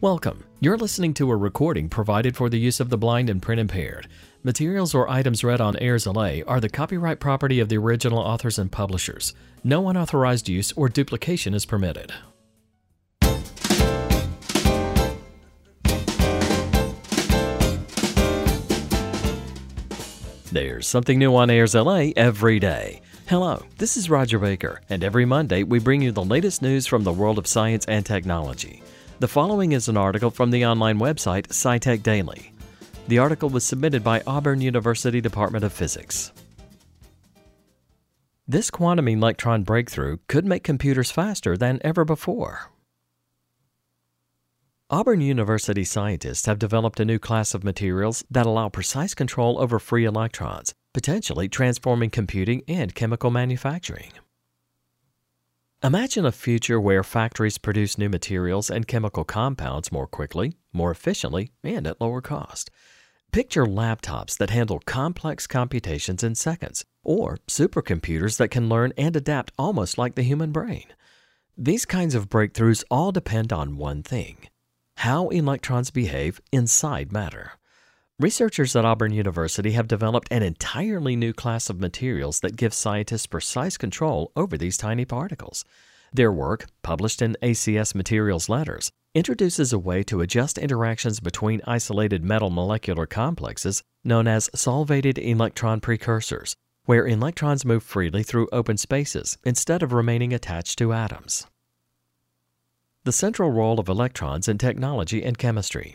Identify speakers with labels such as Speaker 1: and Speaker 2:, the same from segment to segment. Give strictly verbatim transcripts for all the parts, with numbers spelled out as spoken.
Speaker 1: Welcome. You're listening to a recording provided for the use of the blind and print impaired. Materials or items read on Airs L A are the copyright property of the original authors and publishers. No unauthorized use or duplication is permitted. There's something new on Airs L A every day. Hello, this is Roger Baker, and every Monday we bring you the latest news from the world of science and technology. The following is an article from the online website SciTech Daily. The article was submitted by Auburn University Department of Physics. This quantum electron breakthrough could make computers faster than ever before. Auburn University scientists have developed a new class of materials that allow precise control over free electrons, potentially transforming computing and chemical manufacturing. Imagine a future where factories produce new materials and chemical compounds more quickly, more efficiently, and at lower cost. Picture laptops that handle complex computations in seconds, or supercomputers that can learn and adapt almost like the human brain. These kinds of breakthroughs all depend on one thing: how electrons behave inside matter. Researchers at Auburn University have developed an entirely new class of materials that gives scientists precise control over these tiny particles. Their work, published in A C S Materials Letters, introduces a way to adjust interactions between isolated metal molecular complexes known as solvated electron precursors, where electrons move freely through open spaces instead of remaining attached to atoms. The central role of electrons in technology and chemistry.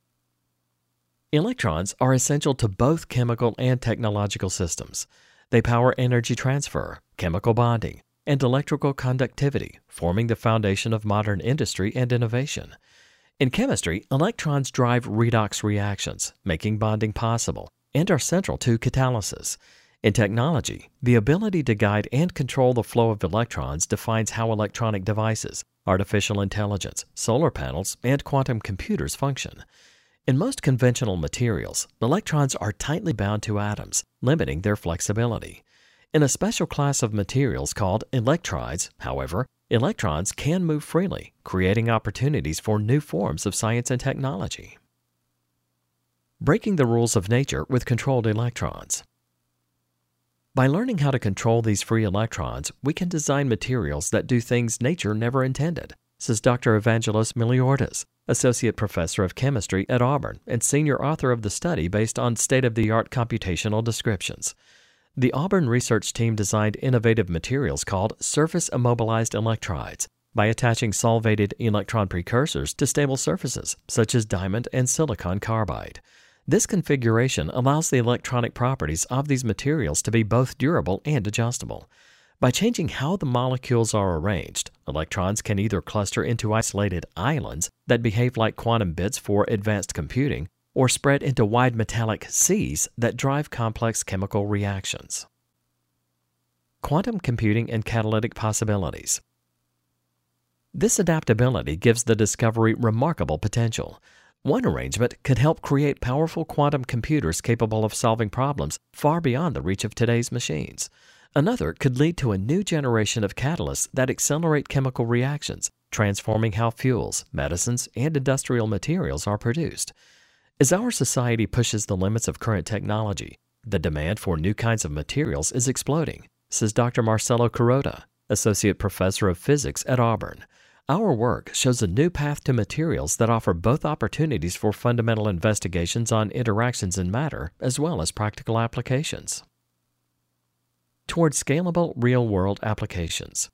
Speaker 1: Electrons are essential to both chemical and technological systems. They power energy transfer, chemical bonding, and electrical conductivity, forming the foundation of modern industry and innovation. In chemistry, electrons drive redox reactions, making bonding possible, and are central to catalysis. In technology, the ability to guide and control the flow of electrons defines how electronic devices, artificial intelligence, solar panels, and quantum computers function. In most conventional materials, electrons are tightly bound to atoms, limiting their flexibility. In a special class of materials called electrides, however, electrons can move freely, creating opportunities for new forms of science and technology. Breaking the rules of nature with controlled electrons. By learning how to control these free electrons, we can design materials that do things nature never intended, says Doctor Evangelos Miliordas, Associate Professor of Chemistry at Auburn and senior author of the study based on state-of-the-art computational descriptions. The Auburn research team designed innovative materials called surface immobilized electrides by attaching solvated electron precursors to stable surfaces, such as diamond and silicon carbide. This configuration allows the electronic properties of these materials to be both durable and adjustable. By changing how the molecules are arranged, electrons can either cluster into isolated islands that behave like quantum bits for advanced computing, or spread into wide metallic seas that drive complex chemical reactions. Quantum computing and catalytic possibilities. This adaptability gives the discovery remarkable potential. One arrangement could help create powerful quantum computers capable of solving problems far beyond the reach of today's machines. Another could lead to a new generation of catalysts that accelerate chemical reactions, transforming how fuels, medicines, and industrial materials are produced. As our society pushes the limits of current technology, the demand for new kinds of materials is exploding, says Doctor Marcelo Kuroda, Associate Professor of Physics at Auburn. Our work shows a new path to materials that offer both opportunities for fundamental investigations on interactions in matter as well as practical applications. Toward scalable real-world applications.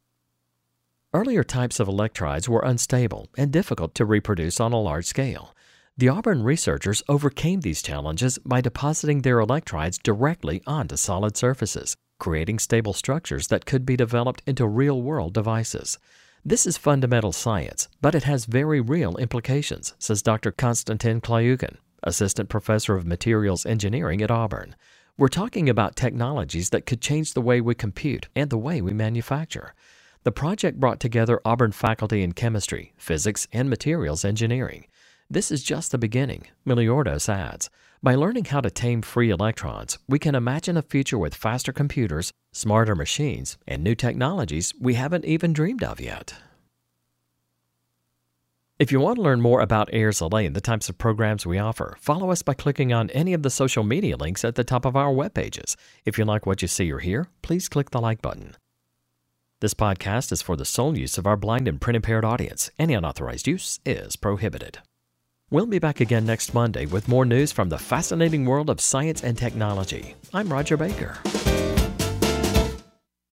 Speaker 1: Earlier types of electrides were unstable and difficult to reproduce on a large scale. The Auburn researchers overcame these challenges by depositing their electrides directly onto solid surfaces, creating stable structures that could be developed into real-world devices. This is fundamental science, but it has very real implications, says Doctor Konstantin Klyukin, Assistant Professor of Materials Engineering at Auburn. We're talking about technologies that could change the way we compute and the way we manufacture. The project brought together Auburn faculty in chemistry, physics, and materials engineering. This is just the beginning, Miliordas adds. By learning how to tame free electrons, we can imagine a future with faster computers, smarter machines, and new technologies we haven't even dreamed of yet. If you want to learn more about Ayers L A and the types of programs we offer, follow us by clicking on any of the social media links at the top of our web pages. If you like what you see or hear, please click the like button. This podcast is for the sole use of our blind and print-impaired audience. Any unauthorized use is prohibited. We'll be back again next Monday with more news from the fascinating world of science and technology. I'm Roger Baker.